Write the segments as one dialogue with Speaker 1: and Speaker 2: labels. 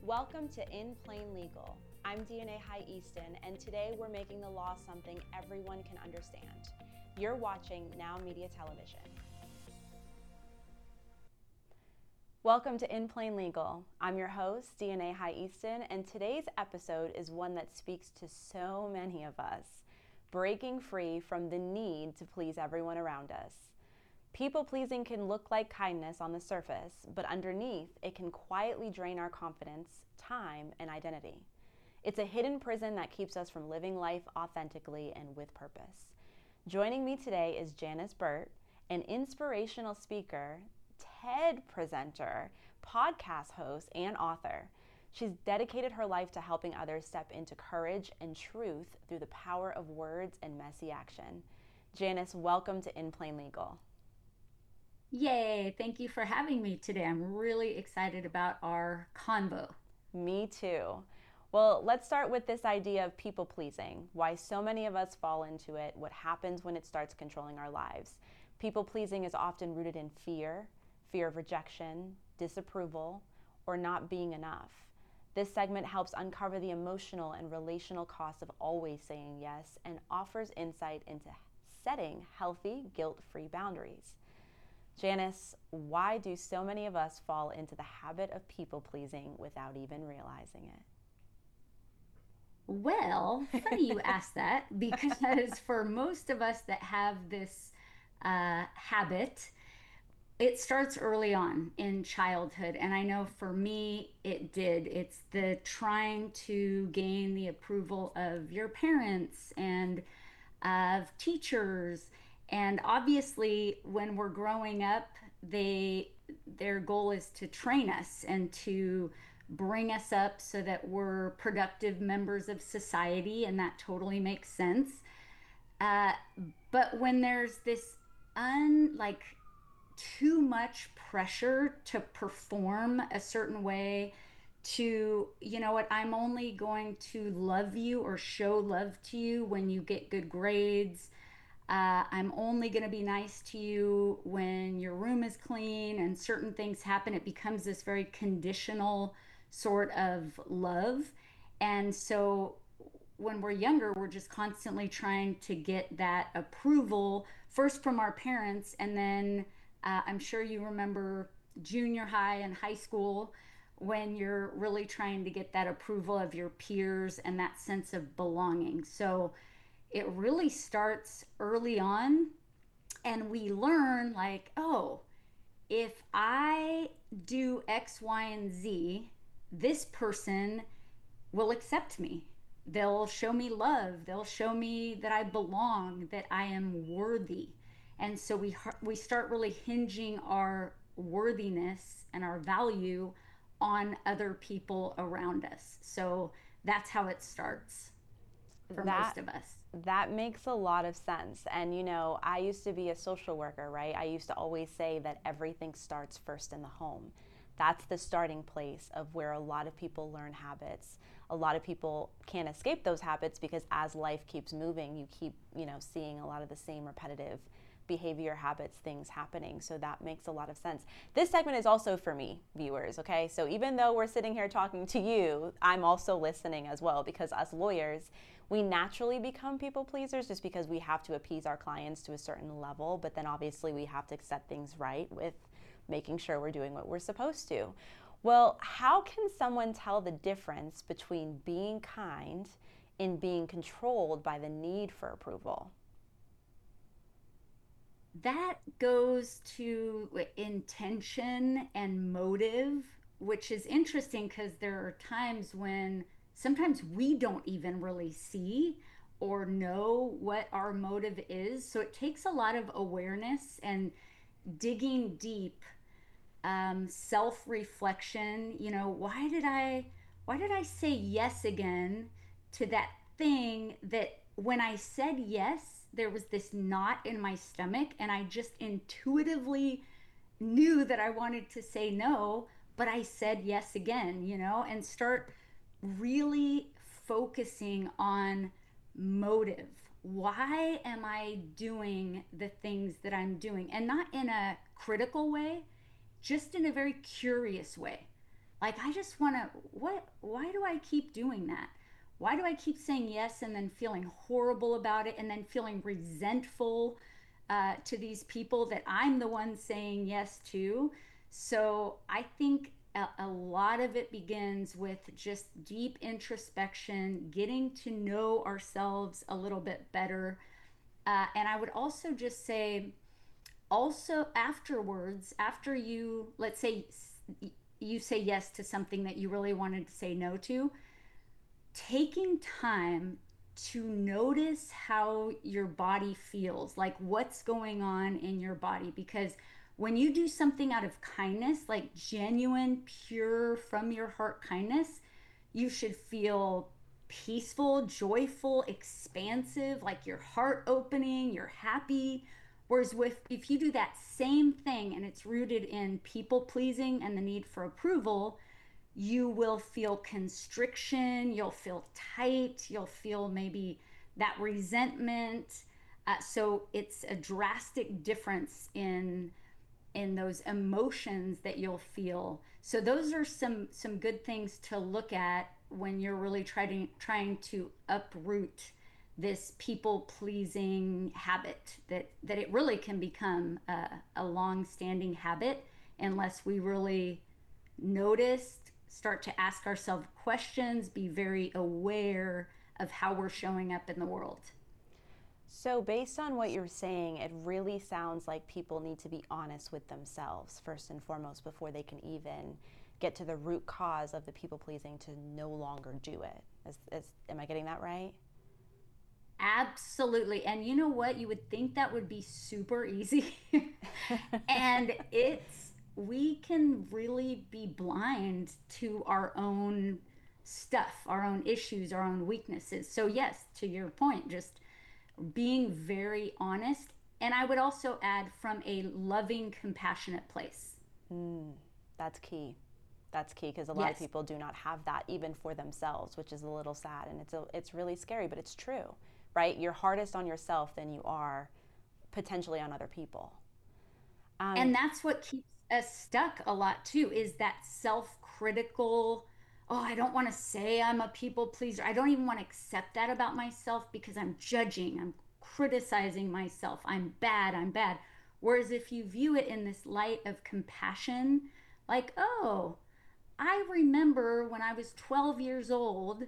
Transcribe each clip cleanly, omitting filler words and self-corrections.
Speaker 1: Welcome to In Plain Legal. I'm DNA High Easton, and today we're making the law something everyone can understand. You're watching Now Media Television. Welcome to In Plain Legal. I'm your host, DNA High Easton, and today's episode is one that speaks to so many of us, breaking free from the need to please everyone around us. People-pleasing can look like kindness on the surface, but underneath, it can quietly drain our confidence, time, and identity. It's a hidden prison that keeps us from living life authentically and with purpose. Joining me today is Janice Burt, an inspirational speaker, TED presenter, podcast host, and author. She's dedicated her life to helping others step into courage and truth through the power of words and messy action. Janice, welcome to In Plain Legal.
Speaker 2: Yay, thank you for having me today. I'm really excited about our convo.
Speaker 1: Me too. Well, let's start with this idea of people pleasing, why so many of us fall into it, what happens when it starts controlling our lives. People pleasing is often rooted in fear of rejection, disapproval, or not being enough. This segment helps uncover the emotional and relational costs of always saying yes and offers insight into setting healthy, guilt-free boundaries. Janice, why do so many of us fall into the habit of people pleasing without even realizing it?
Speaker 2: Well, funny you asked that because for most of us that have this habit, it starts early on in childhood. And I know for me, it did. It's the trying to gain the approval of your parents and of teachers. And obviously, when we're growing up, their goal is to train us and to bring us up so that we're productive members of society, and that totally makes sense. Uh, but when there's this like too much pressure to perform a certain way, to, you know what, I'm only going to love you or show love to you when you get good grades. I'm only going to be nice to you when your room is clean and certain things happen. It becomes this very conditional sort of love. And so when we're younger, we're just constantly trying to get that approval first from our parents. And then I'm sure you remember junior high and high school when you're really trying to get that approval of your peers and that sense of belonging. So it really starts early on, and we learn like, oh, if I do X, Y, and Z, this person will accept me. They'll show me love. They'll show me that I belong, that I am worthy. And so we start really hinging our worthiness and our value on other people around us. So that's how it starts for
Speaker 1: That
Speaker 2: most of us.
Speaker 1: that makes a lot of sense. And you know, I used to be a social worker, right? I used to always say that everything starts first in the home. That's the starting place of where a lot of people learn habits. A lot of people can't escape those habits because as life keeps moving, you keep, seeing a lot of the same repetitive behavior, habits, things happening. So that makes a lot of sense. This segment is also for me, viewers, okay? So even though we're sitting here talking to you, I'm also listening as well, because as lawyers, we naturally become people pleasers just because we have to appease our clients to a certain level, but then obviously we have to set things right with making sure we're doing what we're supposed to. Well, how can someone tell the difference between being kind and being controlled by the need for approval?
Speaker 2: That goes to intention and motive, which is interesting because there are times when sometimes we don't even really see or know what our motive is. So it takes a lot of awareness and digging deep, self-reflection. Why did I say yes again to that thing that when I said yes, there was this knot in my stomach, and I just intuitively knew that I wanted to say no, but I said yes again, and start really focusing on motive. Why am I doing the things that I'm doing? And not in a critical way, just in a very curious way. Like, I just want to, why do I keep doing that? Why do I keep saying yes and then feeling horrible about it and then feeling resentful to these people that I'm the one saying yes to? So I think a lot of it begins with just deep introspection, getting to know ourselves a little bit better. And I would also just say, also afterwards, after you, let's say you say yes to something that you really wanted to say no to, taking time to notice how your body feels, like what's going on in your body. Because when you do something out of kindness, like genuine, pure, from your heart kindness, you should feel peaceful, joyful, expansive, like your heart opening, you're happy. Whereas with if you do that same thing and it's rooted in people pleasing and the need for approval, you will feel constriction, you'll feel tight, you'll feel maybe that resentment. So it's a drastic difference in those emotions that you'll feel. So those are some good things to look at when you're really trying to uproot this people pleasing habit, that it really can become a long standing habit unless we really notice, start to ask ourselves questions, be very aware of how we're showing up in the world.
Speaker 1: So, based on what you're saying, it really sounds like people need to be honest with themselves first and foremost before they can even get to the root cause of the people pleasing to no longer do it. Am I getting that right?
Speaker 2: Absolutely. And you know what? You would think that would be super easy. And we can really be blind to our own stuff, our own issues, our own weaknesses. So, yes, to your point, just being very honest. And I would also add from a loving, compassionate place.
Speaker 1: Mm, that's key. That's key because a lot of
Speaker 2: Yes.
Speaker 1: people do not have that even for themselves, which is a little sad and it's really scary, but it's true, right? You're hardest on yourself than you are potentially on other people. Um,
Speaker 2: And that's what keeps us stuck a lot too, is that self-critical, oh, I don't want to say I'm a people pleaser. I don't even want to accept that about myself because I'm judging, I'm criticizing myself. I'm bad, I'm bad. Whereas if you view it in this light of compassion, like, oh, I remember when I was 12 years old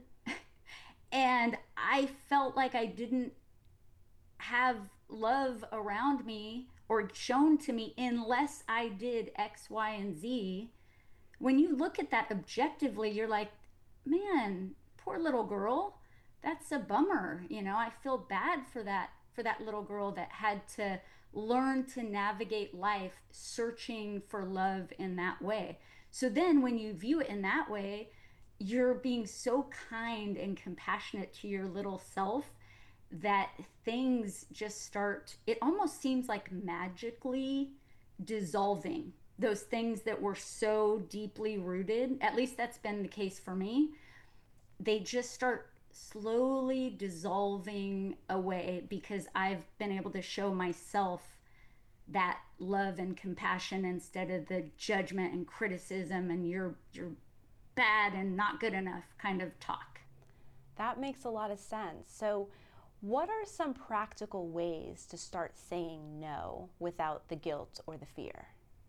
Speaker 2: and I felt like I didn't have love around me or shown to me unless I did X, Y, and Z. When you look at that objectively, you're like, man, poor little girl. That's a bummer. I feel bad for that little girl that had to learn to navigate life searching for love in that way. So then when you view it in that way, you're being so kind and compassionate to your little self that things just start, it almost seems like magically dissolving. Those things that were so deeply rooted, at least that's been the case for me, they just start slowly dissolving away because I've been able to show myself that love and compassion instead of the judgment and criticism and you're bad and not good enough kind of talk.
Speaker 1: that makes a lot of sense. So, what are some practical ways to start saying no without the guilt or the fear?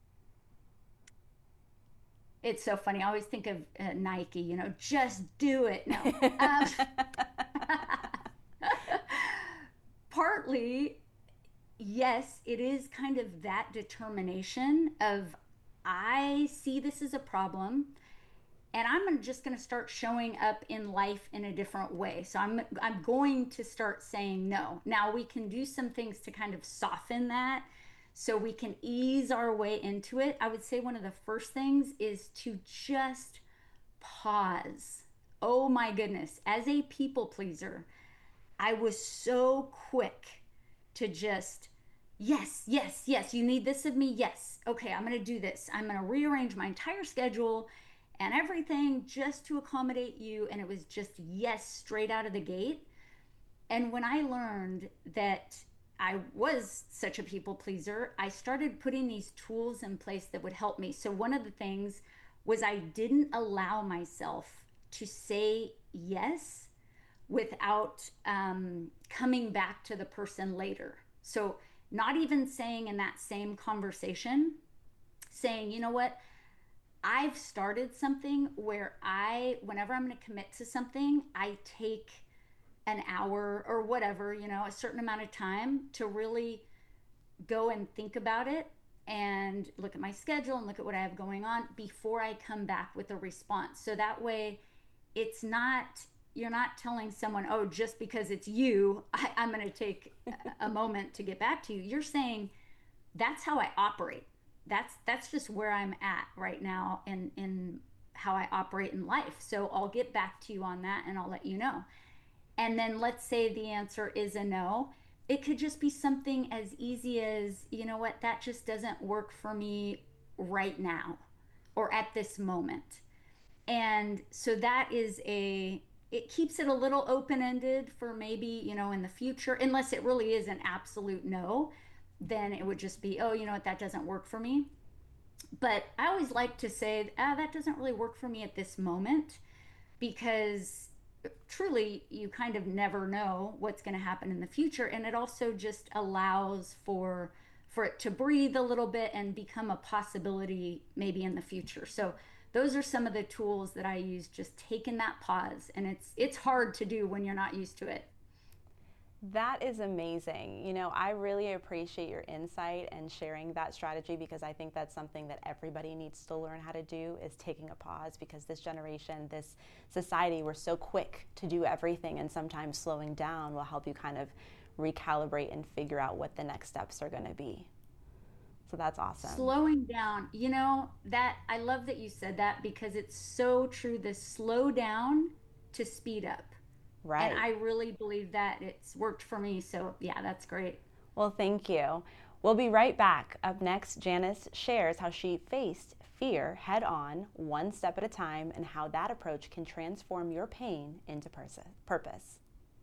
Speaker 2: It's so funny. I always think of Nike, just do it. No. Um, Partly, yes, it is kind of that determination of I see this as a problem and I'm just going to start showing up in life in a different way. So I'm going to start saying no. Now we can do some things to kind of soften that so we can ease our way into it. I would say one of the first things is to just pause. Oh my goodness, as a people pleaser, I was so quick to just, yes, yes, yes, you need this of me. Yes. Okay, I'm going to do this. I'm going to rearrange my entire schedule and everything just to accommodate you. And it was just yes, straight out of the gate. And when I learned that I was such a people pleaser, I started putting these tools in place that would help me. So, one of the things was I didn't allow myself to say yes without coming back to the person later. So, not even saying in that same conversation, saying, you know what, I've started something where whenever I'm going to commit to something, I take an hour or whatever, a certain amount of time to really go and think about it and look at my schedule and look at what I have going on before I come back with a response. So that way, it's not, you're not telling someone, oh, just because it's you, I'm going to take a moment to get back to you. You're saying, that's how I operate. That's just where I'm at right now in how I operate in life. So I'll get back to you on that and I'll let you know. And then let's say the answer is a no. It could just be something as easy as, you know what, that just doesn't work for me right now or at this moment. And so that is it keeps it a little open ended for maybe, in the future, unless it really is an absolute no, then it would just be, oh, you know what, that doesn't work for me. But I always like to say, that doesn't really work for me at this moment, because truly you kind of never know what's going to happen in the future. And it also just allows for it to breathe a little bit and become a possibility maybe in the future. So those are some of the tools that I use, just taking that pause. And it's hard to do when you're not used to it.
Speaker 1: That is amazing. I really appreciate your insight and sharing that strategy, because I think that's something that everybody needs to learn how to do, is taking a pause, because this generation, this society, we're so quick to do everything, and sometimes slowing down will help you kind of recalibrate and figure out what the next steps are going to be. So that's awesome.
Speaker 2: Slowing down, that I love that you said that, because it's so true. The slow down to speed up. And
Speaker 1: Right.
Speaker 2: I really believe that it's worked for me. So, yeah, that's great.
Speaker 1: Well, thank you. We'll be right back. Up next, Janice shares how she faced fear head on, one step at a time, and how that approach can transform your pain into purpose.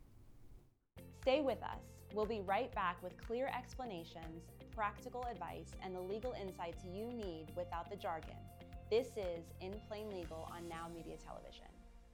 Speaker 1: Stay with us. We'll be right back with clear explanations, practical advice, and the legal insights you need without the jargon. This is In Plain Legal on Now Media Television.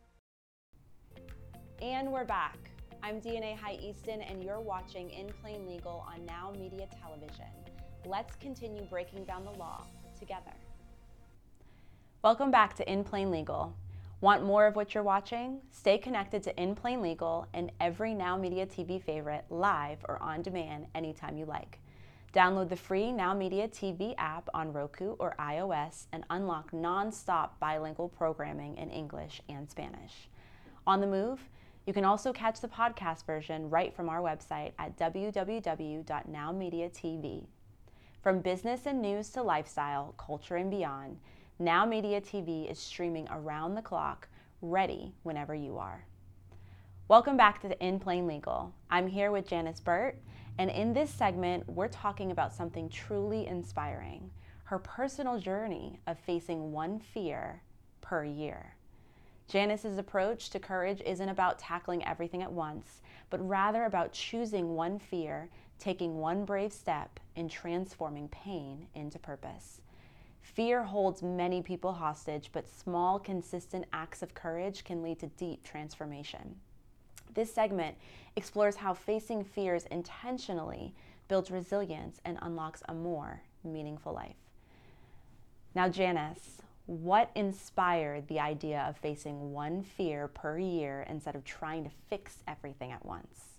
Speaker 1: And we're back. I'm DNA High Easton, and you're watching In Plain Legal on Now Media Television. Let's continue breaking down the law together. Welcome back to In Plain Legal. Want more of what you're watching? Stay connected to In Plain Legal and every Now Media TV favorite live or on demand anytime you like. Download the free Now Media TV app on Roku or iOS and unlock non-stop bilingual programming in English and Spanish. On the move, you can also catch the podcast version right from our website at www.nowmediatv. From business and news to lifestyle, culture, and beyond, Now Media TV is streaming around the clock, ready whenever you are. Welcome back to In Plain Legal. I'm here with Janice Burt, and in this segment, we're talking about something truly inspiring, her personal journey of facing one fear per year. Janice's approach to courage isn't about tackling everything at once, but rather about choosing one fear, taking one brave step, and transforming pain into purpose. Fear holds many people hostage, but small, consistent acts of courage can lead to deep transformation. This segment explores how facing fears intentionally builds resilience and unlocks a more meaningful life. Now, Janice, what inspired the idea of facing one fear per year instead of trying to fix everything at once?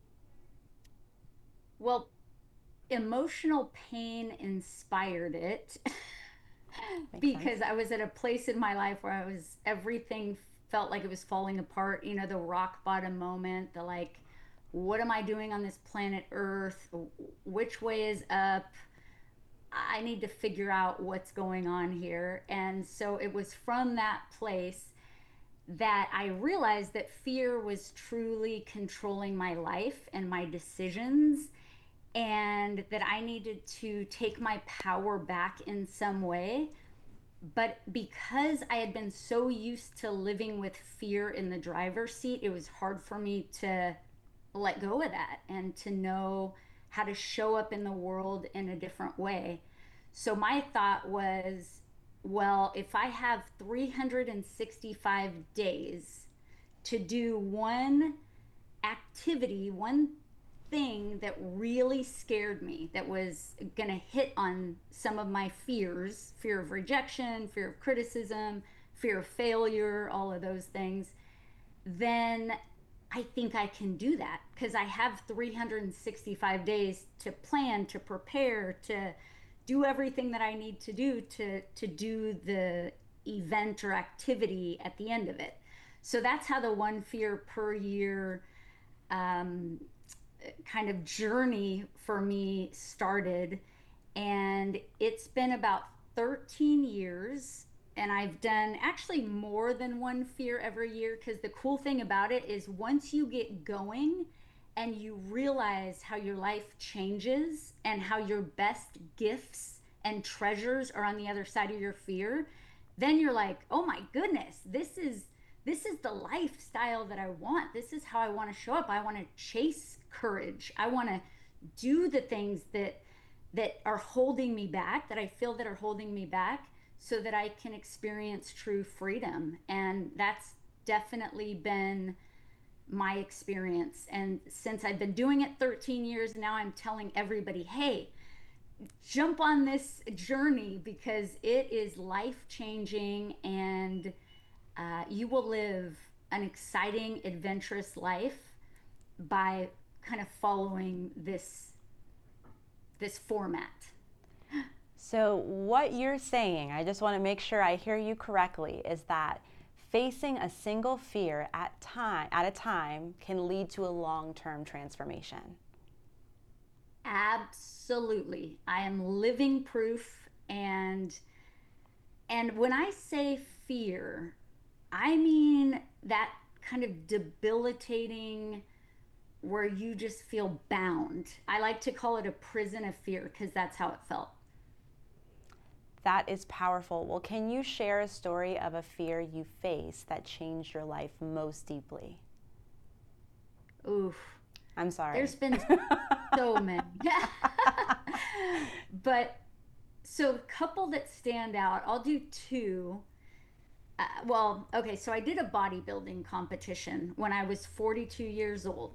Speaker 2: Well, emotional pain inspired it
Speaker 1: Makes sense.
Speaker 2: because I was at a place in my life where everything felt like it was falling apart. The rock bottom moment, the like, what am I doing on this planet Earth? Which way is up? I need to figure out what's going on here. And so it was from that place that I realized that fear was truly controlling my life and my decisions, and that I needed to take my power back in some way. But because I had been so used to living with fear in the driver's seat, it was hard for me to let go of that and to know how to show up in the world in a different way. So my thought was, well, if I have 365 days to do one activity, one thing that really scared me, that was going to hit on some of my fears, fear of rejection, fear of criticism, fear of failure, all of those things, then I think I can do that because I have 365 days to plan, to prepare, to do everything that I need to do to do the event or activity at the end of it. So that's how the one fear per year um, kind of journey for me started. And it's been about 13 years. And I've done actually more than one fear every year because the cool thing about it is once you get going and you realize how your life changes and how your best gifts and treasures are on the other side of your fear, then you're like, oh my goodness, this is the lifestyle that I want. This is how I want to show up. I want to chase courage. I want to do the things that are holding me back, that I feel that are holding me back, so that I can experience true freedom. And that's definitely been my experience. And since I've been doing it 13 years now, I'm telling everybody, hey, jump on this journey because it is life changing, and you will live an exciting, adventurous life by kind of following this format.
Speaker 1: So, what you're saying, I just want to make sure I hear you correctly, is that facing a single fear at a time can lead to a long-term transformation.
Speaker 2: Absolutely. I am living proof, and when I say fear, I mean that kind of debilitating where you just feel bound. I like to call it a prison of fear because that's how it felt.
Speaker 1: That is powerful. Well, can you share a story of a fear you faced that changed your life most deeply?
Speaker 2: Oof.
Speaker 1: I'm sorry.
Speaker 2: There's been so many. But so a couple that stand out, I'll do two. Well, okay, so I did a bodybuilding competition when I was 42 years old.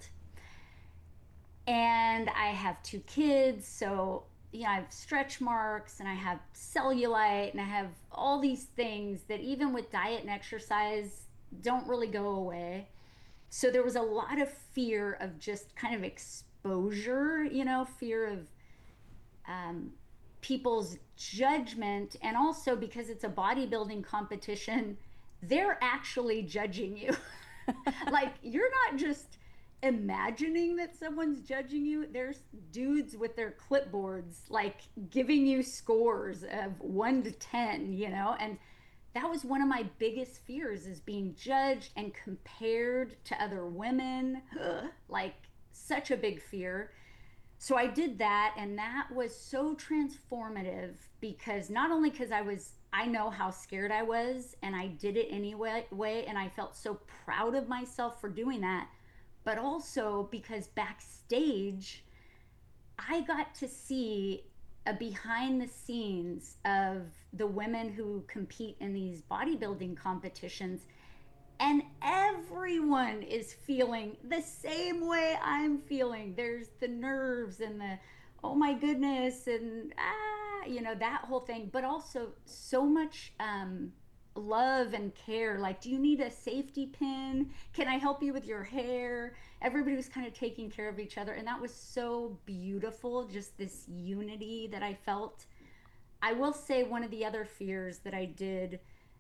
Speaker 2: And I have two kids, so I have stretch marks and I have cellulite and I have all these things that even with diet and exercise don't really go away. So there was a lot of fear of just kind of exposure, fear of um, people's judgment. And also because it's a bodybuilding competition, they're actually judging you. Like, you're not just imagining that someone's judging you. There's dudes with their clipboards, like giving you scores of 1 to 10, and that was one of my biggest fears, is being judged and compared to other women. Ugh, like, such a big fear. So I did that, and that was so transformative because not only because I know how scared I was and I did it anyway and I felt so proud of myself for doing that, but also because backstage I got to see a behind the scenes of the women who compete in these bodybuilding competitions, and everyone is feeling the same way I'm feeling. There's the nerves and the, oh my goodness, and that whole thing, but also so much love and care. Like, do you need a safety pin? Can I help you with your hair? Everybody was kind of taking care of each other, and that was so beautiful, just this unity that I felt. I will say one of the other fears that I did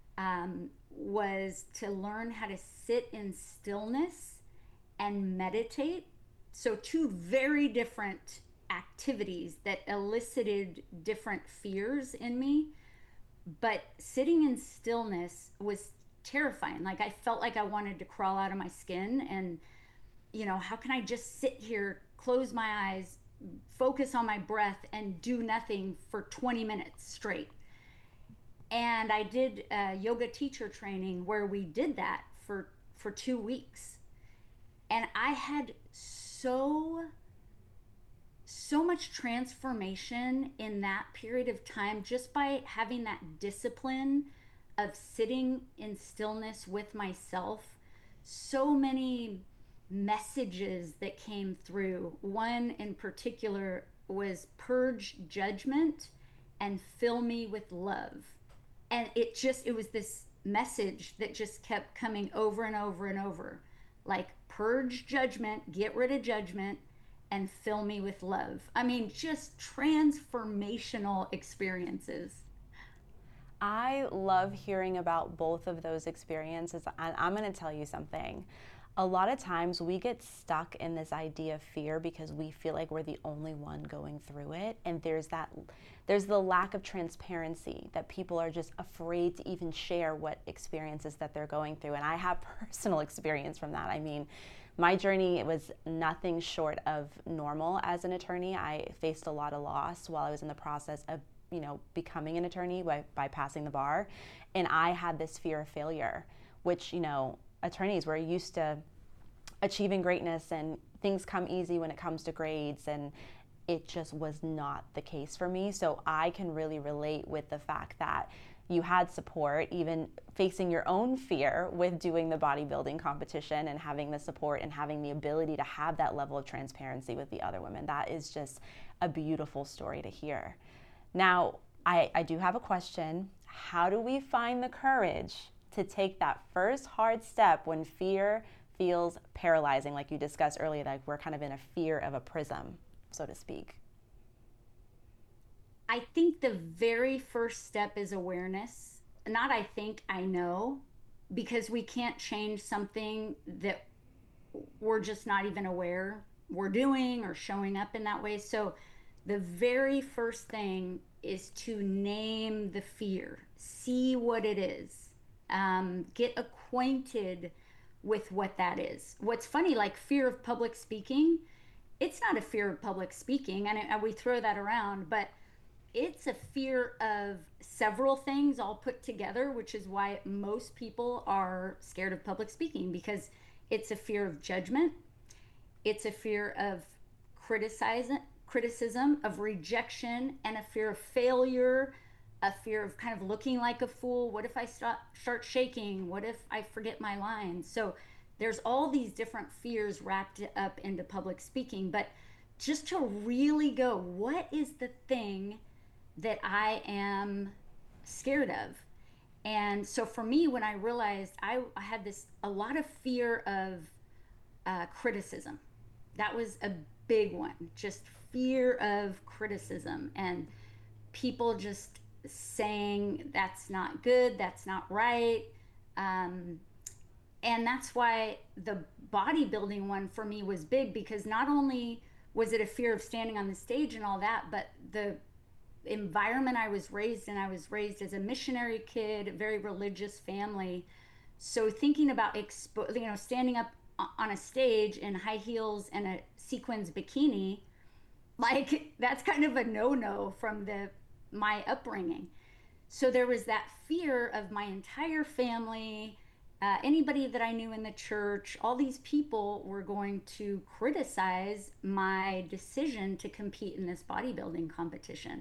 Speaker 2: was to learn how to sit in stillness and meditate. So, two very different activities that elicited different fears in me. But sitting in stillness was terrifying. Like, I felt like I wanted to crawl out of my skin. And, how can I just sit here, close my eyes, focus on my breath, and do nothing for 20 minutes straight? And I did a yoga teacher training where we did that for 2 weeks. And I had so so much transformation in that period of time just by having that discipline of sitting in stillness with myself. So many messages that came through. One in particular was purge judgment and fill me with love. And it was this message that just kept coming over and over and over, like purge judgment, get rid of judgment, and fill me with love. I mean, just transformational experiences.
Speaker 1: I love hearing about both of those experiences. And I'm going to tell you something. A lot of times we get stuck in this idea of fear because we feel like we're the only one going through it. And there's the lack of transparency that people are just afraid to even share what experiences that they're going through. And I have personal experience from that. I mean, my journey was nothing short of normal as an attorney. I faced a lot of loss while I was in the process of becoming an attorney by passing the bar. And I had this fear of failure, which, attorneys were used to achieving greatness and things come easy when it comes to grades. And it just was not the case for me. So I can really relate with the fact that you had support, even facing your own fear with doing the bodybuilding competition and having the support and having the ability to have that level of transparency with the other women. That is just a beautiful story to hear. Now, I do have a question. How do we find the courage to take that first hard step when fear feels paralyzing, like you discussed earlier, like we're kind of in a fear of a prism, so to speak?
Speaker 2: I think the very first step is awareness. Not I think, I know, because we can't change something that we're just not even aware we're doing or showing up in that way. So the very first thing is to name the fear, see what it is, get acquainted with what that is. What's funny, like fear of public speaking, it's not a fear of public speaking, and we throw that around, but it's a fear of several things all put together, which is why most people are scared of public speaking, because it's a fear of judgment, it's a fear of criticism, of rejection, and a fear of failure, a fear of kind of looking like a fool. What if I start shaking? What if I forget my lines? So there's all these different fears wrapped up into public speaking. But just to really go, what is the thing that I am scared of? And so for me, when I realized I had a lot of fear of criticism, that was a big one. Just fear of criticism and people just saying that's not good, that's not right. Um, and that's why the bodybuilding one for me was big, because not only was it a fear of standing on the stage and all that, but the environment I was raised in, I was raised as a missionary kid, a very religious family. So thinking about standing up on a stage in high heels and a sequins bikini, like that's kind of a no-no from the my upbringing. So there was that fear of my entire family, anybody that I knew in the church, all these people were going to criticize my decision to compete in this bodybuilding competition.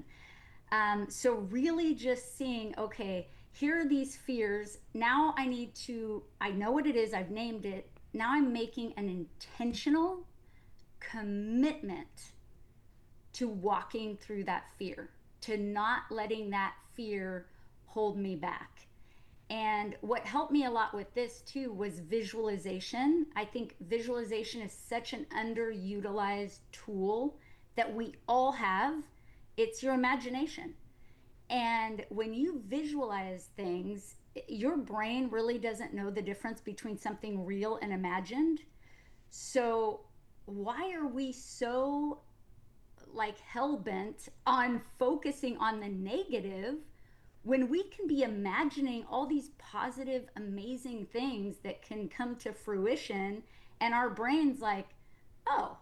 Speaker 2: So really just seeing, okay, here are these fears. Now I know what it is, I've named it. Now I'm making an intentional commitment to walking through that fear, to not letting that fear hold me back. And what helped me a lot with this too was visualization. I think visualization is such an underutilized tool that we all have. It's your imagination. And when you visualize things, your brain really doesn't know the difference between something real and imagined. So, why are we so like hell bent on focusing on the negative when we can be imagining all these positive, amazing things that can come to fruition? And our brain's like, oh,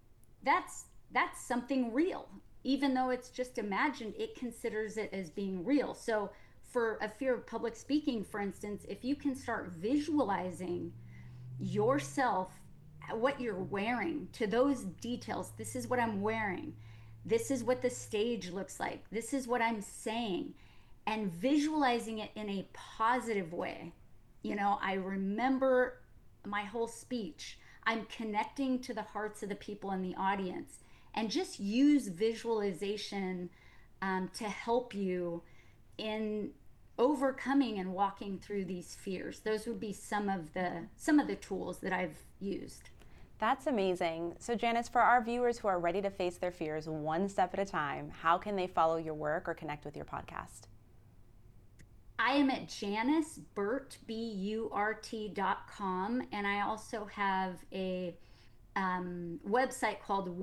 Speaker 2: that's something real. Even though it's just imagined, it considers it as being real. So for a fear of public speaking, for instance, if you can start visualizing yourself what you're wearing, to those details. This is what I'm wearing. This is what the stage looks like. This is what I'm saying. And visualizing it in a positive way. I remember my whole speech. I'm connecting to the hearts of the people in the audience. And just use visualization to help you in overcoming and walking through these fears. Those would be some of the tools that I've used.
Speaker 1: That's amazing. So, Janice, for our viewers who are ready to face their fears one step at a time, how can they follow your work or connect with your podcast?
Speaker 2: I am at JaniceBurt, BURT.com, and I also have a website called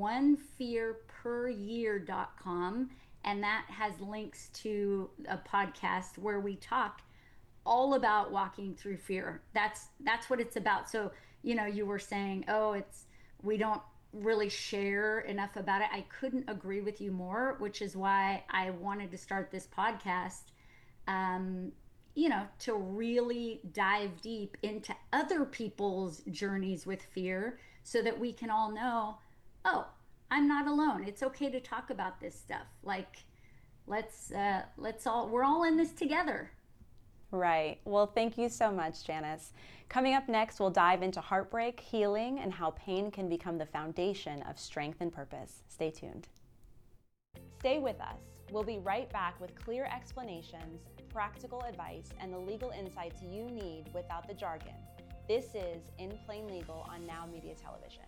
Speaker 2: onefearperyear.com, and that has links to a podcast where we talk all about walking through fear. That's what it's about. So, you were saying, oh, it's we don't really share enough about it. I couldn't agree with you more, which is why I wanted to start this podcast. Um, to really dive deep into other people's journeys with fear so that we can all know, oh, I'm not alone. It's okay to talk about this stuff. Like, let's all we're all in this together.
Speaker 1: Right. Well, thank you so much, Janice. Coming up next, we'll dive into heartbreak, healing, and how pain can become the foundation of strength and purpose. Stay tuned. Stay with us. We'll be right back with clear explanations, practical advice, and the legal insights you need without the jargon. This is In Plain Legal on Now Media Television.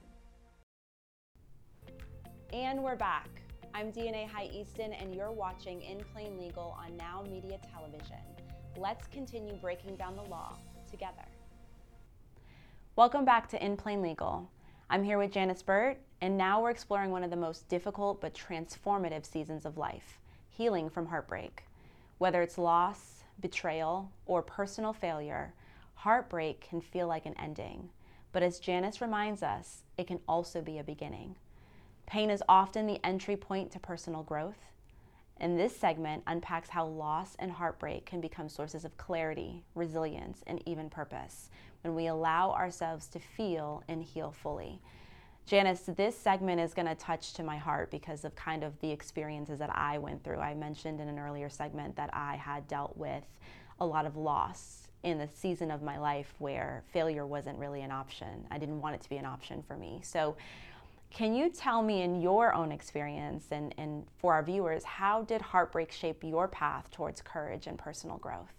Speaker 1: And we're back. I'm DNA High Easton, and you're watching In Plain Legal on Now Media Television. Let's continue breaking down the law together. Welcome back to In Plain Legal. I'm here with Janice Burt, and now we're exploring one of the most difficult but transformative seasons of life, healing from heartbreak. Whether it's loss, betrayal, or personal failure, heartbreak can feel like an ending. But as Janice reminds us, it can also be a beginning. Pain is often the entry point to personal growth. And this segment unpacks how loss and heartbreak can become sources of clarity, resilience, and even purpose when we allow ourselves to feel and heal fully. Janice, this segment is going to touch to my heart because of kind of the experiences that I went through. I mentioned in an earlier segment that I had dealt with a lot of loss in the season of my life where failure wasn't really an option. I didn't want it to be an option for me. So can you tell me, in your own experience and for our viewers, how did heartbreak shape your path towards courage and personal growth?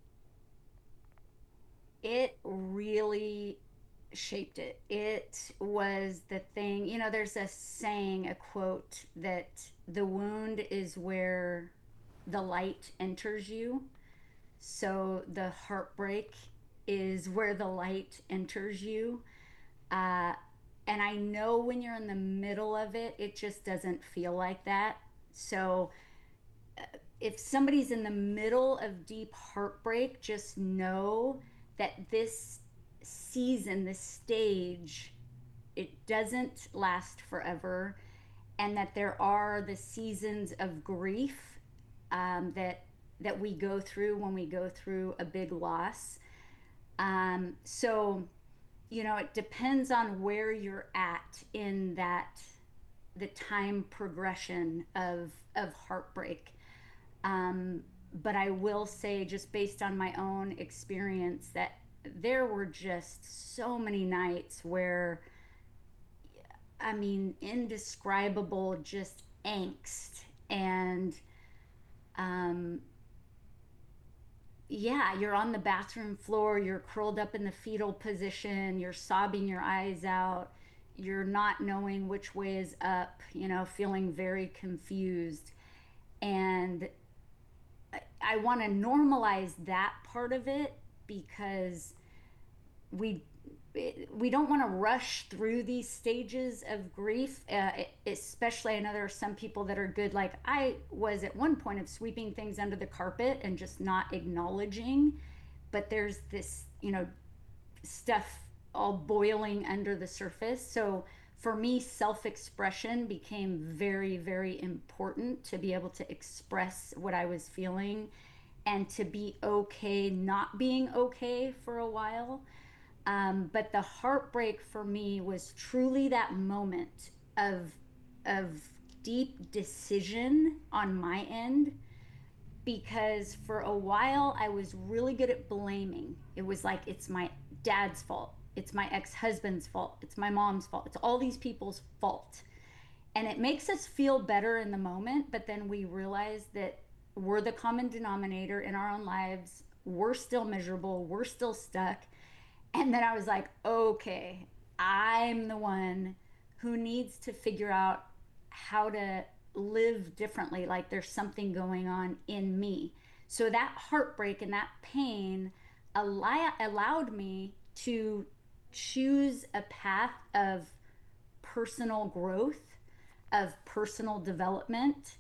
Speaker 2: It really shaped it. It was the thing, there's a saying, a quote, that the wound is where the light enters you. So the heartbreak is where the light enters you. Uh, and I know when you're in the middle of it, it just doesn't feel like that. So if somebody's in the middle of deep heartbreak, just know that this season, this stage, it doesn't last forever, and that there are the seasons of grief that we go through when we go through a big loss. So it depends on where you're at in the time progression of heartbreak. But I will say, just based on my own experience, that there were just so many nights where, I mean, indescribable just angst. And yeah, you're on the bathroom floor, you're curled up in the fetal position, you're sobbing your eyes out, you're not knowing which way is up, feeling very confused. And I want to normalize that part of it because we we don't want to rush through these stages of grief, especially. I know there are some people that are good, like I was at one point, of sweeping things under the carpet and just not acknowledging. But there's this, stuff all boiling under the surface. So for me, self-expression became very, very important, to be able to express what I was feeling and to be okay not being okay for a while. But the heartbreak for me was truly that moment of deep decision on my end, because for a while I was really good at blaming. It was like, it's my dad's fault, it's my ex-husband's fault, it's my mom's fault, it's all these people's fault. And it makes us feel better in the moment, but then we realize that we're the common denominator in our own lives. We're still miserable, we're still stuck. And then I was like, okay, I'm the one who needs to figure out how to live differently. Like there's something going on in me. So that heartbreak and that pain allowed me to choose a path of personal growth, of personal development.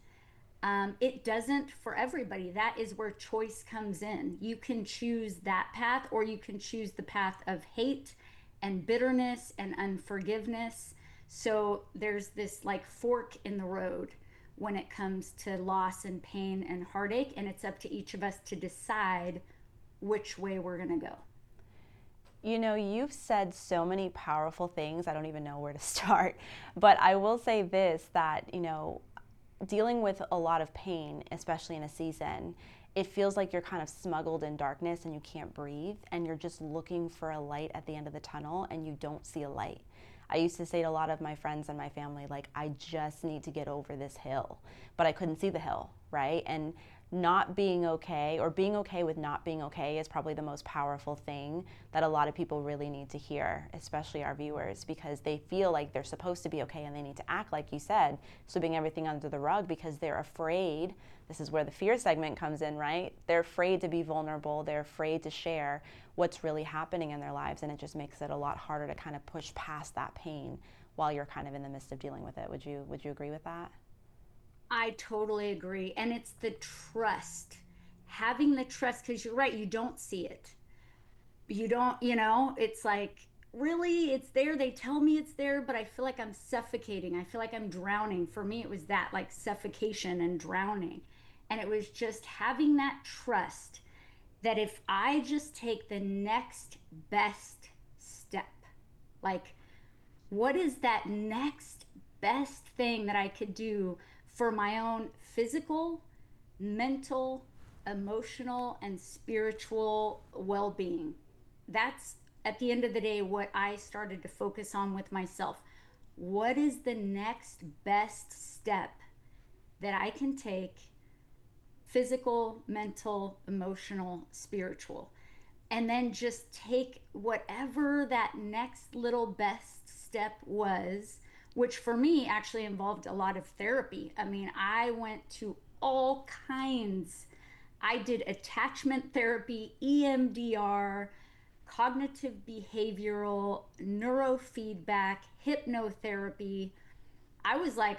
Speaker 2: It doesn't for everybody. That is where choice comes in. You can choose that path, or you can choose the path of hate and bitterness and unforgiveness. So there's this like fork in the road when it comes to loss and pain and heartache, and it's up to each of us to decide which way we're going to go.
Speaker 1: You know, you've said so many powerful things. I don't even know where to start. But I will say this, that, dealing with a lot of pain, especially in a season, it feels like you're kind of smuggled in darkness and you can't breathe and you're just looking for a light at the end of the tunnel and you don't see a light. I used to say to a lot of my friends and my family, like, I just need to get over this hill, but I couldn't see the hill, right? And not being okay, or being okay with not being okay, is probably the most powerful thing that a lot of people really need to hear, especially our viewers, because they feel like they're supposed to be okay and they need to act like you said, sweeping everything under the rug because they're afraid. This is where the fear segment comes in, right? They're afraid to be vulnerable. They're afraid to share what's really happening in their lives, and it just makes it a lot harder to kind of push past that pain while you're kind of in the midst of dealing with it. Would you agree with that?
Speaker 2: I totally agree. And it's the trust, having the trust, because you're right, you don't see it. You don't, it's like, really, it's there. They tell me it's there, but I feel like I'm suffocating. I feel like I'm drowning. For me, it was that, like suffocation and drowning. And it was just having that trust that if I just take the next best step, like, what is that next best thing that I could do for my own physical, mental, emotional, and spiritual well being? That's at the end of the day what I started to focus on with myself. What is the next best step that I can take, physical, mental, emotional, spiritual? And then just take whatever that next little best step was, which for me actually involved a lot of therapy. I mean, I went to all kinds. I did attachment therapy, EMDR, cognitive behavioral, neurofeedback, hypnotherapy. I was like,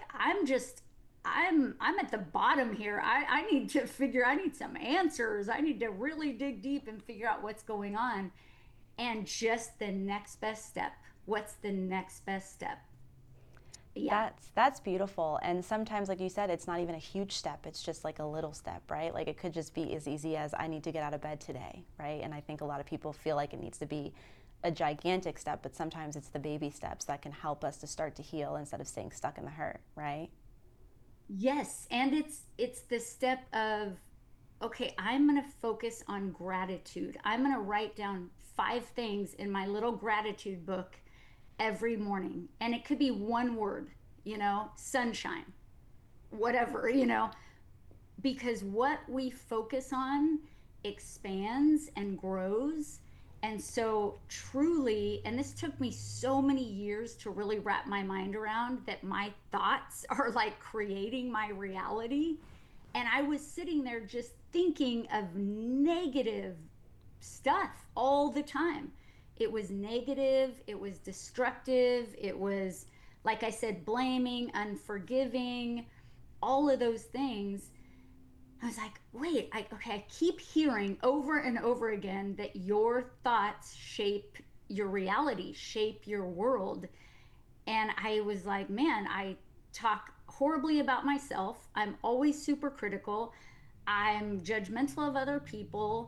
Speaker 2: I'm at the bottom here. I need to figure, I need some answers. I need to really dig deep and figure out what's going on. And just the next best step. What's the next best step? Yeah.
Speaker 1: That's beautiful. And sometimes, like you said, it's not even a huge step. It's just like a little step, right? Like it could just be as easy as, I need to get out of bed today, right? And I think a lot of people feel like it needs to be a gigantic step, but sometimes it's the baby steps that can help us to start to heal instead of staying stuck in the hurt, right?
Speaker 2: Yes, and it's the step of, okay, I'm going to focus on gratitude. I'm going to write down 5 things in my little gratitude book every morning. And it could be one word, sunshine, whatever, because what we focus on expands and grows. And so, truly, and this took me so many years to really wrap my mind around, that my thoughts are like creating my reality. And I was sitting there just thinking of negative stuff all the time. It was negative, it was destructive, it was, like I said, blaming, unforgiving, all of those things. I was like, wait, okay, I keep hearing over and over again that your thoughts shape your reality, shape your world. And I was like, man, I talk horribly about myself. I'm always super critical. I'm judgmental of other people.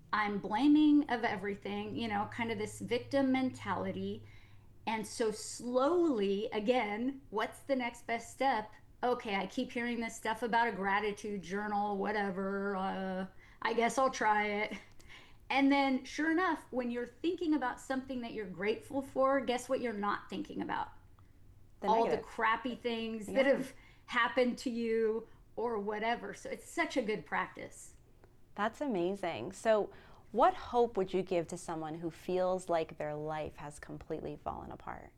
Speaker 2: I'm blaming of everything, kind of this victim mentality. And so slowly, again, what's the next best step? Okay, I keep hearing this stuff about a gratitude journal, whatever. I guess I'll try it. And then, sure enough, when you're thinking about something that you're grateful for, guess what you're not thinking about?
Speaker 1: The
Speaker 2: All the
Speaker 1: negative.
Speaker 2: crappy things that
Speaker 1: Yeah.
Speaker 2: have happened to you or whatever. So it's such a good practice.
Speaker 1: That's amazing. So, what hope would you give to someone who feels like their life has completely fallen apart?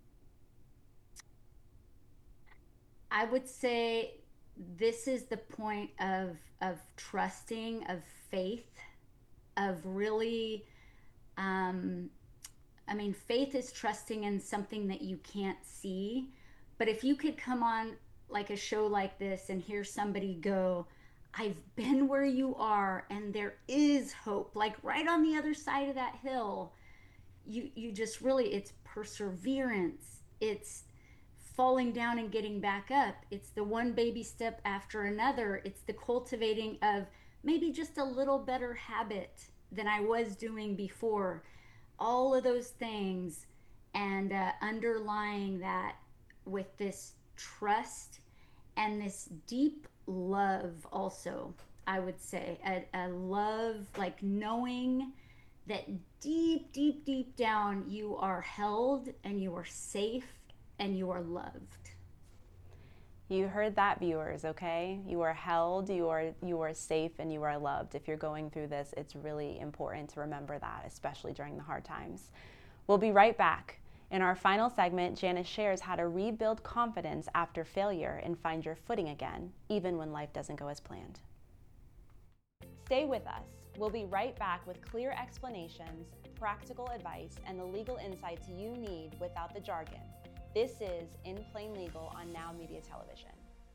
Speaker 2: I would say this is the point of trusting, of faith, of really um, I mean, faith is trusting in something that you can't see. But if you could come on like a show like this and hear somebody go, I've been where you are and there is hope, like right on the other side of that hill, you just really, it's perseverance. It's falling down and getting back up. It's the one baby step after another. It's the cultivating of maybe just a little better habit than I was doing before. All of those things, and underlying that with this trust and this deep love, also, I would say, a love like knowing that deep, deep, deep down you are held and you are safe and you are loved.
Speaker 1: You heard that, viewers, okay? You are held, you are safe, and you are loved. If you're going through this, it's really important to remember that, especially during the hard times. We'll be right back. In our final segment, Janice shares how to rebuild confidence after failure and find your footing again, even when life doesn't go as planned. Stay with us. We'll be right back with clear explanations, practical advice, and the legal insights you need without the jargon. This is In Plain Legal on Now Media Television.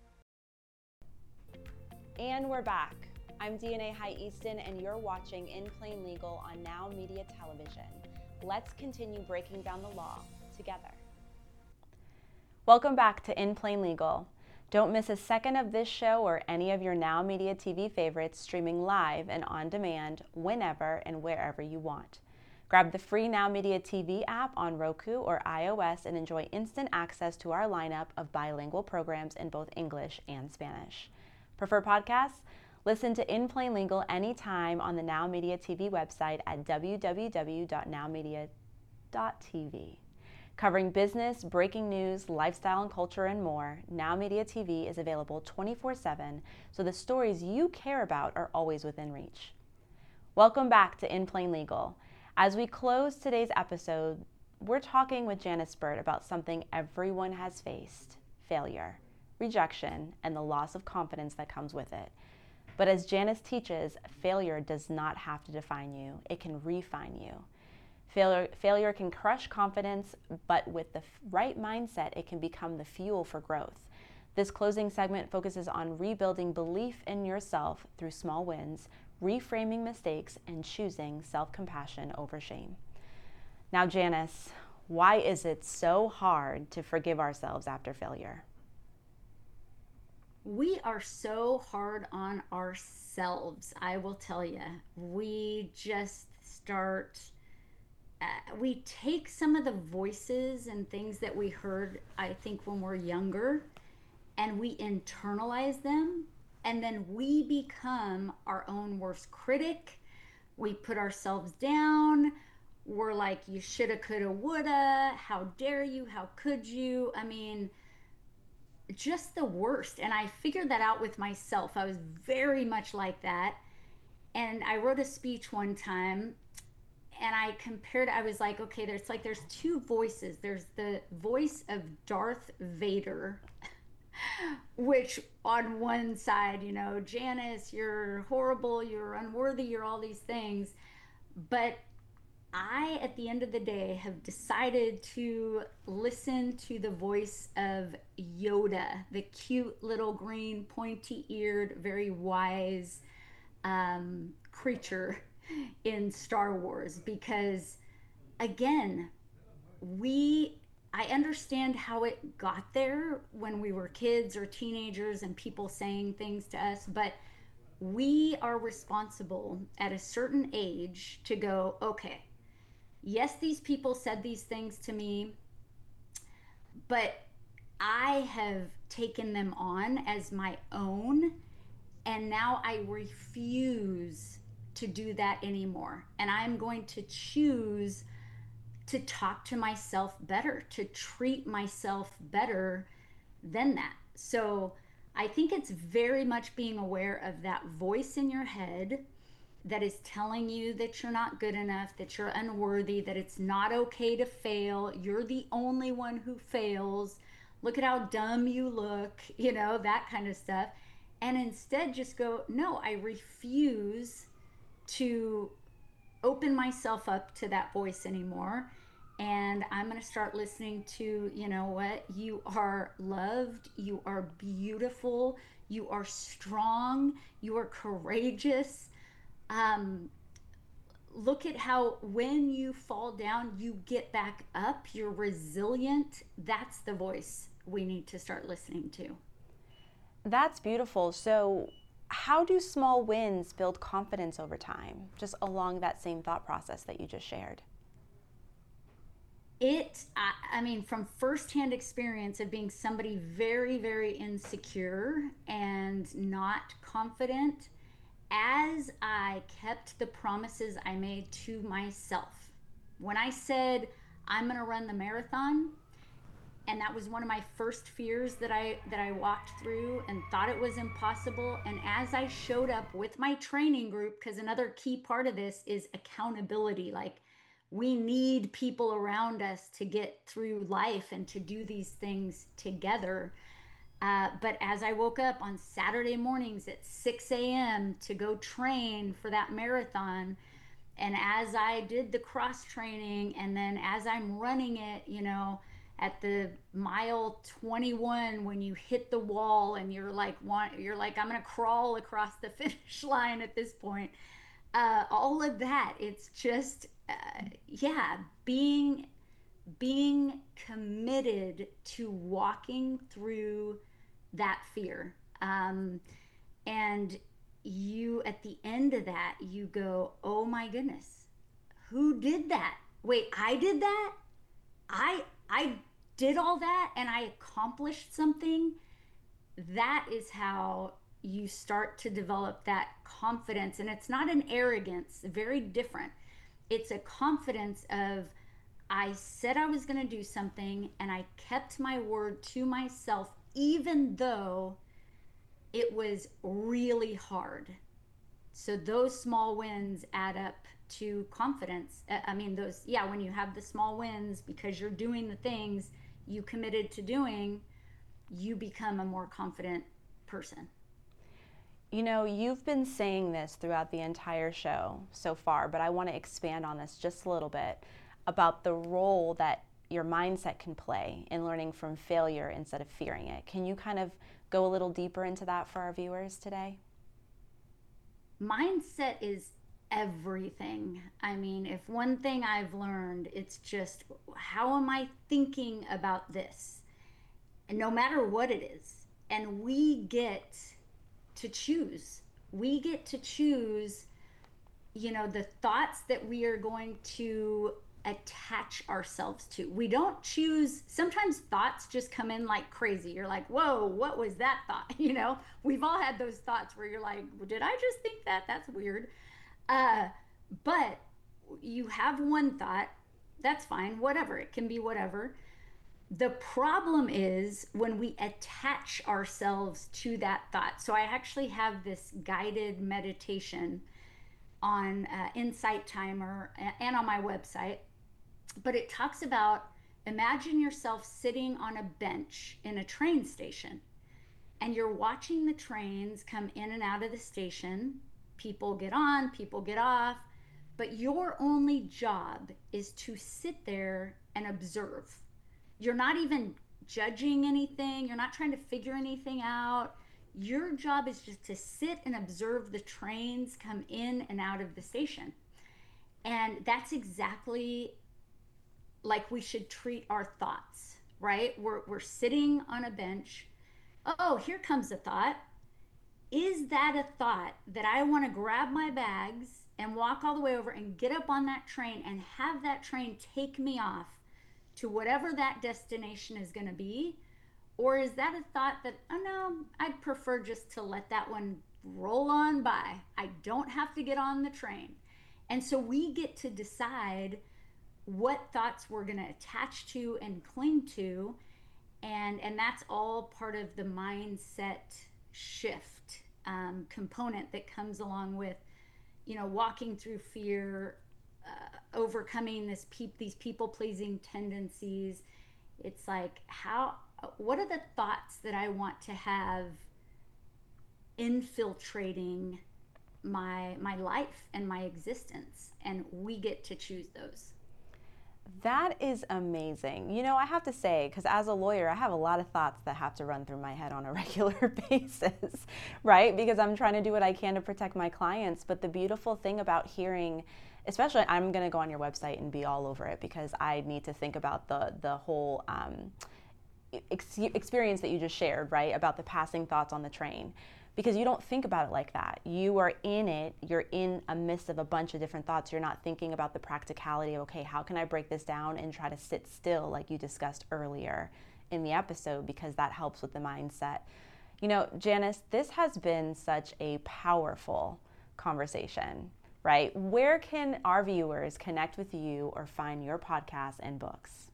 Speaker 1: And we're back. I'm DNA High Easton, and you're watching In Plain Legal on Now Media Television. Let's continue breaking down the law together. Welcome back to In Plain Legal. Don't miss a second of this show or any of your Now Media TV favorites streaming live and on demand whenever and wherever you want. Grab the free Now Media TV app on Roku or iOS and enjoy instant access to our lineup of bilingual programs in both English and Spanish. Prefer podcasts? Listen to In Plain Legal anytime on the Now Media TV website at www.nowmedia.tv. Covering business, breaking news, lifestyle and culture, and more, Now Media TV is available 24/7, so the stories you care about are always within reach. Welcome back to In Plain Legal. As we close today's episode, we're talking with Janice Burt about something everyone has faced: failure, rejection, and the loss of confidence that comes with it. But as Janice teaches, failure does not have to define you, it can refine you. Failure can crush confidence, but with the right mindset, it can become the fuel for growth. This closing segment focuses on rebuilding belief in yourself through small wins, reframing mistakes, and choosing self-compassion over shame. Now, Janice, why is it so hard to forgive ourselves after failure?
Speaker 2: We are so hard on ourselves, I will tell you. We just start, we take some of the voices and things that we heard, I think, when we're younger, and we internalize them, and then we become our own worst critic. We put ourselves down. We're like, you shoulda, coulda, woulda. How dare you? How could you? I mean, just the worst. And I figured that out with myself. I was very much like that. And I wrote a speech one time and I compared, I was like, okay, there's two voices. There's the voice of Darth Vader, which on one side, Janice, you're horrible, you're unworthy, you're all these things. But I, at the end of the day, have decided to listen to the voice of Yoda, the cute little green, pointy eared, very wise creature in Star Wars. Because, again, I understand how it got there when we were kids or teenagers and people saying things to us, but we are responsible at a certain age to go, okay, yes, these people said these things to me, but I have taken them on as my own, and now I refuse to do that anymore. And I'm going to choose to talk to myself better, to treat myself better than that. So I think it's very much being aware of that voice in your head that is telling you that you're not good enough, that you're unworthy, that it's not okay to fail. You're the only one who fails. Look at how dumb you look, that kind of stuff. And instead, just go, no, I refuse to open myself up to that voice anymore. And I'm going to start listening to, what? You are loved. You are beautiful. You are strong. You are courageous. Um, Look at how when you fall down, you get back up. You're resilient. That's the voice we need to start listening to.
Speaker 1: That's beautiful. So, how do small wins build confidence over time, just along that same thought process that you just shared?
Speaker 2: I mean, from firsthand experience of being somebody very, very insecure and not confident, as I kept the promises I made to myself, when I said, I'm going to run the marathon, and that was one of my first fears that I walked through and thought it was impossible. And as I showed up with my training group, because another key part of this is accountability, like we need people around us to get through life and to do these things together. But as I woke up on Saturday mornings at 6 a.m. to go train for that marathon, and as I did the cross training, and then as I'm running it, at the mile 21, when you hit the wall and you're like, I'm gonna crawl across the finish line at this point. All of that, it's just, yeah, being committed to walking through that fear. And you, at the end of that, you go, oh my goodness, who did that? Wait, I did that? I did all that and I accomplished something. That is how you start to develop that confidence. And it's not an arrogance, very different. It's a confidence of, I said I was going to do something and I kept my word to myself, even though it was really hard. So those small wins add up to confidence. I mean, yeah, when you have the small wins because you're doing the things you committed to doing, you become a more confident person.
Speaker 1: You know, you've been saying this throughout the entire show so far, but I want to expand on this just a little bit about the role that your mindset can play in learning from failure instead of fearing it. Can you kind of go a little deeper into that for our viewers today?
Speaker 2: Mindset is everything. I mean, if one thing I've learned, it's just how am I thinking about this? And no matter what it is. And we get to choose. We get to choose, the thoughts that we are going to attach ourselves to. We don't choose. Sometimes thoughts just come in like crazy. You're like, whoa, what was that thought? We've all had those thoughts where you're like, did I just think that? That's weird. Uh, but you have one thought, that's fine, whatever. It can be whatever. The problem is when we attach ourselves to that thought. So I actually have this guided meditation on Insight Timer and on my website, but it talks about, imagine yourself sitting on a bench in a train station and you're watching the trains come in and out of the station. People get on, people get off, but your only job is to sit there and observe. You're not even judging anything, you're not trying to figure anything out. Your job is just to sit and observe the trains come in and out of the station. And that's exactly like we should treat our thoughts, right? We're sitting on a bench. Oh, here comes a thought. is that a thought that I want to grab my bags and walk all the way over and get up on that train and have that train take me off to whatever that destination is going to be? Or is that a thought that, oh no, I'd prefer just to let that one roll on by? I don't have to get on the train. And so we get to decide what thoughts we're going to attach to and cling to, and that's all part of the mindset shift component that comes along with, walking through fear, overcoming these people pleasing tendencies. It's like, what are the thoughts that I want to have infiltrating my life and my existence, and we get to choose those.
Speaker 1: That is amazing. I have to say, because as a lawyer, I have a lot of thoughts that have to run through my head on a regular basis, right? Because I'm trying to do what I can to protect my clients. But the beautiful thing about hearing, especially, I'm going to go on your website and be all over it because I need to think about the whole experience that you just shared, right? About the passing thoughts on the train. Because you don't think about it like that. You are in it, you're in a midst of a bunch of different thoughts. You're not thinking about the practicality of, okay, how can I break this down and try to sit still like you discussed earlier in the episode, because that helps with the mindset. Janice, this has been such a powerful conversation, right? Where can our viewers connect with you or find your podcasts and books?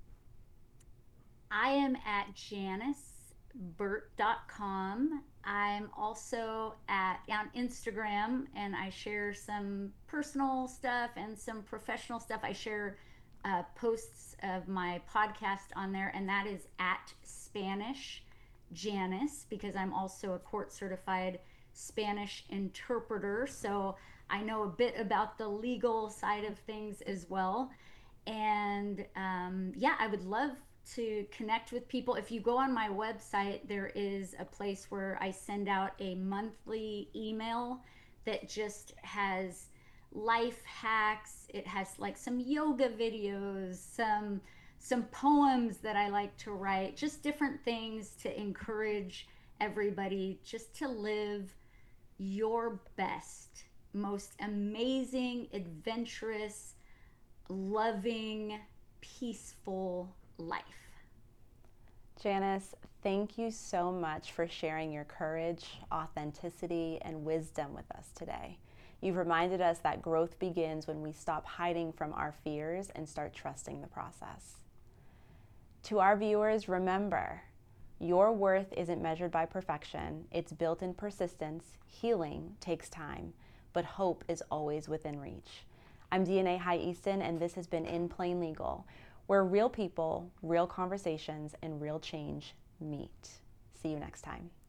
Speaker 2: I am at janiceburt.com. I'm also on Instagram, and I share some personal stuff and some professional stuff. I share posts of my podcast on there, and that is at Spanish Janice, because I'm also a court certified Spanish interpreter. So I know a bit about the legal side of things as well. And yeah, I would love to connect with people. If you go on my website, there is a place where I send out a monthly email that just has life hacks. It has like some yoga videos, some poems that I like to write, just different things to encourage everybody just to live your best, most amazing, adventurous, loving, peaceful life.
Speaker 1: Janice, thank you so much for sharing your courage, authenticity, and wisdom with us today. You've reminded us that growth begins when we stop hiding from our fears and start trusting the process. To our viewers, remember, your worth isn't measured by perfection. It's built in persistence. Healing takes time, but hope is always within reach. I'm DNA High Easton, and this has been In Plain Legal, where real people, real conversations, and real change meet. See you next time.